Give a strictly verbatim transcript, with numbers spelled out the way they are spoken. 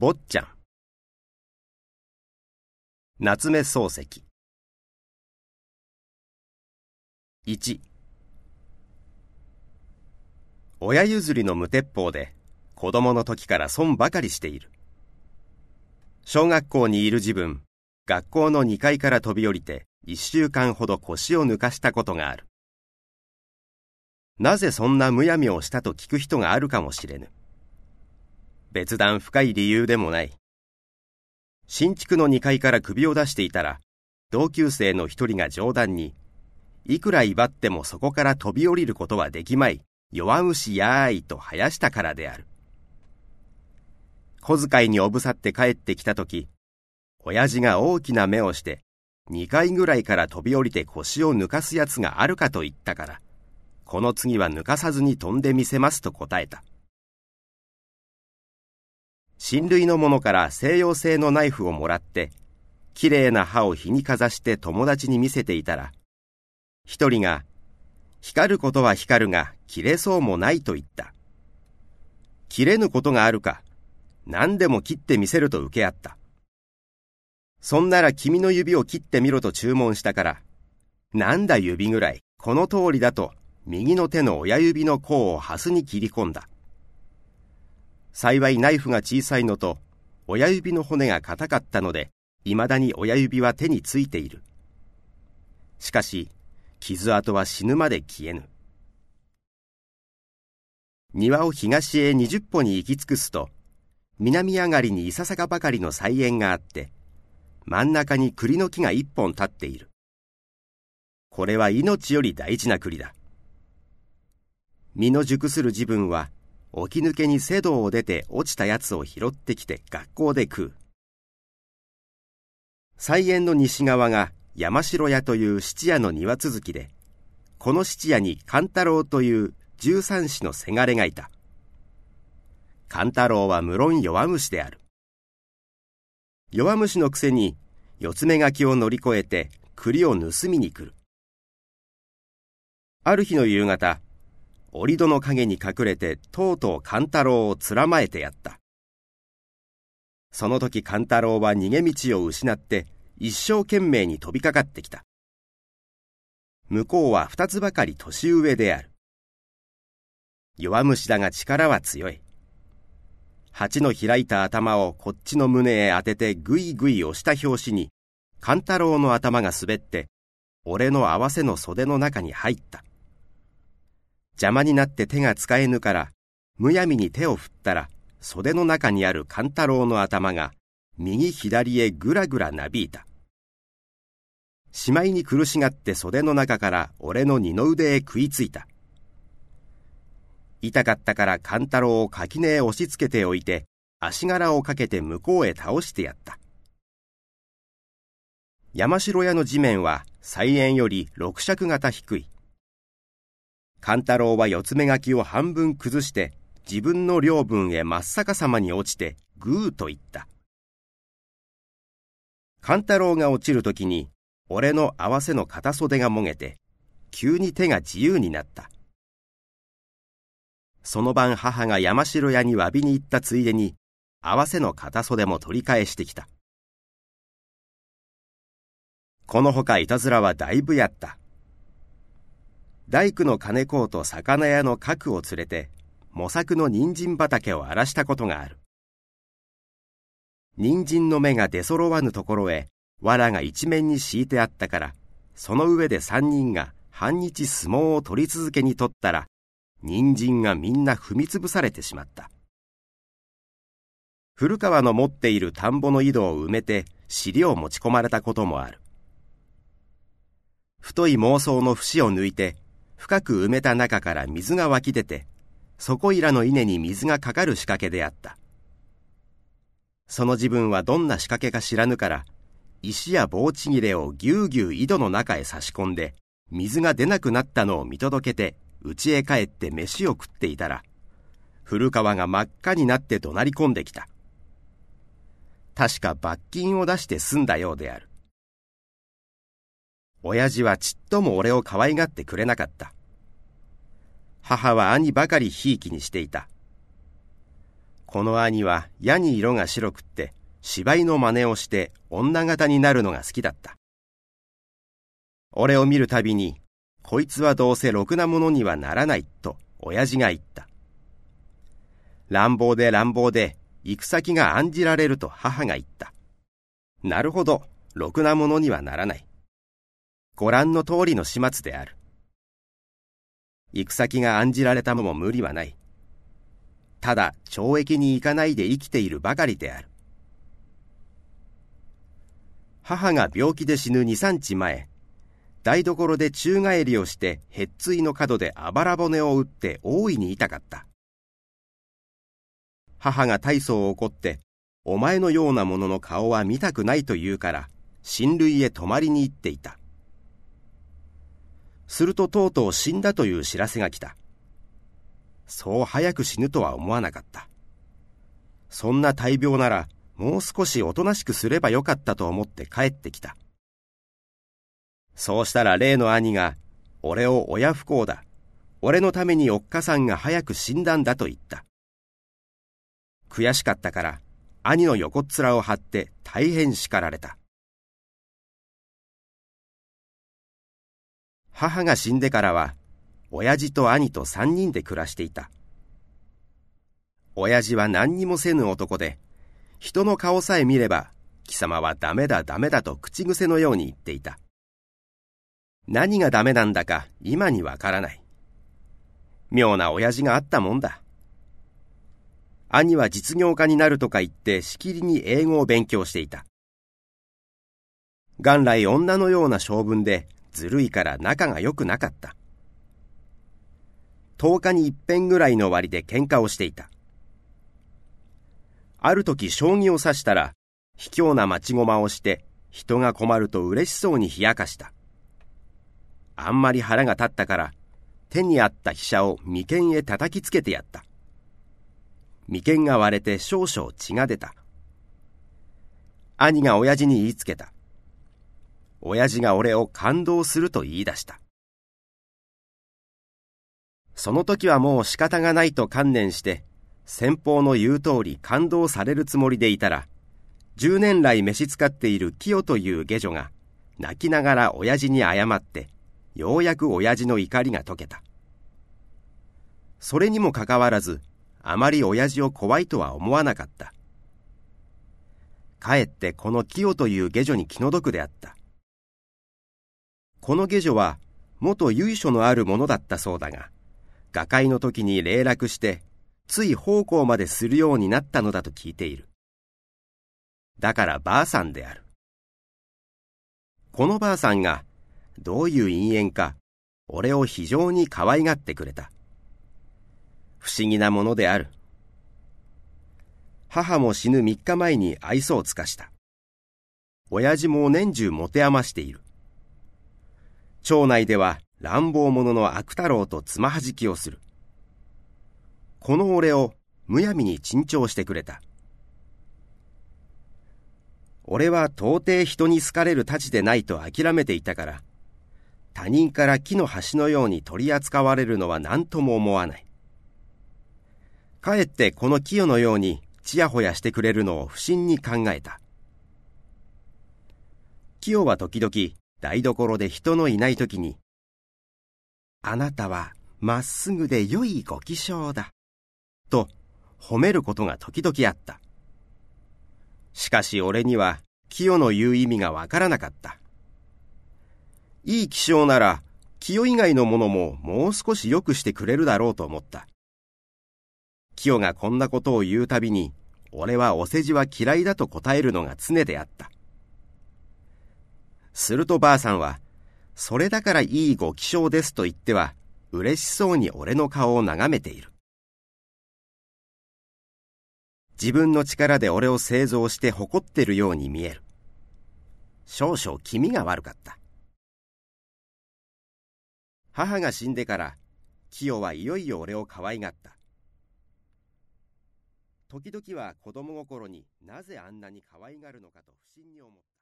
坊ちゃん。夏目漱石。いち、親譲りの無鉄砲で子供の時から損ばかりしている。小学校にいる自分、学校のにかいから飛び降りていっしゅうかんほど腰を抜かしたことがある。なぜそんなむやみをしたと聞く人があるかもしれぬ。別段深い理由でもない。新築のにかいから首を出していたら、同級生の一人が冗談に、いくら威張ってもそこから飛び降りることはできまい、弱虫やーいと生やしたからである。小遣いにおぶさって帰ってきたとき、親父が大きな目をして、にかいぐらいから飛び降りて腰を抜かすやつがあるかと言ったから、この次は抜かさずに飛んでみせますと答えた。親類の者から西洋製のナイフをもらって、きれいな刃を日にかざして友達に見せていたら、一人が、光ることは光るが切れそうもないと言った。切れぬことがあるか、何でも切ってみせると受け合った。そんなら君の指を切ってみろと注文したから、なんだ指ぐらい、この通りだと、右の手の親指の甲をハスに切り込んだ。幸いナイフが小さいのと、親指の骨が硬かったので、いまだに親指は手についている。しかし、傷跡は死ぬまで消えぬ。庭を東へ二十歩に行き尽くすと、南上がりにいささかばかりの菜園があって、真ん中に栗の木が一本立っている。これは命より大事な栗だ。身の熟する自分は、起き抜けに瀬戸を出て落ちたやつを拾ってきて学校で食う。菜園の西側が山城屋という質屋の庭続きで、この質屋に勘太郎という十三子のせがれがいた。勘太郎は無論弱虫である。弱虫のくせに四つ目垣を乗り越えて栗を盗みに来る。ある日の夕方、折戸の陰に隠れてとうとう勘太郎をつらまえてやった。その時勘太郎は逃げ道を失って一生懸命に飛びかかってきた。向こうは二つばかり年上である。弱虫だが力は強い。蜂の開いた頭をこっちの胸へ当ててぐいぐい押した拍子に、勘太郎の頭が滑って、俺の合わせの袖の中に入った。邪魔になって手が使えぬから、むやみに手を振ったら、袖の中にある勘太郎の頭が、右左へぐらぐらなびいた。しまいに苦しがって袖の中から俺の二の腕へ食いついた。痛かったから勘太郎を垣根へ押し付けておいて、足柄をかけて向こうへ倒してやった。山城屋の地面は菜園より六尺型低い。勘太郎は四つ目垣を半分崩して、自分の領分へ真っ逆さまに落ちて、ぐーと言った。勘太郎が落ちるときに、俺の合わせの片袖がもげて、急に手が自由になった。その晩母が山城屋に詫びに行ったついでに、合わせの片袖も取り返してきた。このほかいたずらはだいぶやった。大工の金子と魚屋の角を連れて、模索の人参畑を荒らしたことがある。人参の芽が出揃わぬところへ、藁が一面に敷いてあったから、その上で三人が半日相撲を取り続けに取ったら、人参がみんな踏みつぶされてしまった。古川の持っている田んぼの井戸を埋めて尻を持ち込まれたこともある。太い妄想の節を抜いて、深く埋めた中から水が湧き出て、そこいらの稲に水がかかる仕掛けであった。その自分はどんな仕掛けか知らぬから、石や棒ちぎれをぎゅうぎゅう井戸の中へ差し込んで、水が出なくなったのを見届けて、家へ帰って飯を食っていたら、古川が真っ赤になって怒鳴り込んできた。確か罰金を出して済んだようである。親父はちっとも俺を可愛がってくれなかった。母は兄ばかりひいきにしていた。 この兄は矢に色が白くって芝居の真似をして女形になるのが好きだった。俺を見るたびに、こいつはどうせろくなものにはならないと親父が言った。乱暴で乱暴で行く先が案じられると母が言った。なるほど、ろくなものにはならない。ご覧の通りの始末である。行く先が案じられたもも無理はない。ただ懲役に行かないで生きているばかりである。母が病気で死ぬ二三日前、台所で宙返りをしてへっついの角であばら骨を打って大いに痛かった。母が大層怒って、お前のようなものの顔は見たくないと言うから、親類へ泊まりに行っていた。するととうとう死んだという知らせが来た。そう早く死ぬとは思わなかった。そんな大病なら、もう少しおとなしくすればよかったと思って帰ってきた。そうしたら例の兄が、俺を親不孝だ。俺のためにおっかさんが早く死んだんだと言った。悔しかったから、兄の横っ面を張って大変叱られた。母が死んでからは、親父と兄と三人で暮らしていた。親父は何にもせぬ男で、人の顔さえ見れば、貴様はダメだダメだと口癖のように言っていた。何がダメなんだか今にわからない。妙な親父があったもんだ。兄は実業家になるとか言ってしきりに英語を勉強していた。元来女のような性分でずるいから仲が良くなかった。十日に一遍ぐらいの割で喧嘩をしていた。ある時将棋を指したら卑怯な待ち駒をして人が困ると嬉しそうに冷やかした。あんまり腹が立ったから手にあった飛車を眉間へ叩きつけてやった。眉間が割れて少々血が出た。兄が親父に言いつけた。親父が俺を勘当すると言い出した。その時はもう仕方がないと観念して、先方の言う通り勘当されるつもりでいたら、十年来召し使っている清という下女が、泣きながら親父に謝って、ようやく親父の怒りが解けた。それにもかかわらず、あまり親父を怖いとは思わなかった。かえってこの清という下女に気の毒であった。この下女は元由緒のあるものだったそうだが、瓦解の時に霊落して、つい奉公までするようになったのだと聞いている。だからばあさんである。このばあさんが、どういう因縁か、俺を非常に可愛がってくれた。不思議なものである。母も死ぬ三日前に愛想を尽かした。親父も年中持て余している。町内では乱暴者の悪太郎とつまはじきをする。この俺をむやみに珍重してくれた。俺は到底人に好かれるたちでないと諦めていたから、他人から木の端のように取り扱われるのは何とも思わない。かえってこの清のようにちやほやしてくれるのを不審に考えた。清は時々台所で人のいない時に、あなたはまっすぐで良いご気性だ、と褒めることが時々あった。しかし俺には清の言う意味がわからなかった。いい気性なら清以外のものももう少し良くしてくれるだろうと思った。清がこんなことを言うたびに、俺はお世辞は嫌いだと答えるのが常であった。するとばあさんは、それだからいいご気性ですと言っては、嬉しそうに俺の顔を眺めている。自分の力で俺を製造して誇ってるように見える。少々気味が悪かった。母が死んでから、清はいよいよ俺を可愛がった。時々は子供心になぜあんなに可愛がるのかと不審に思った。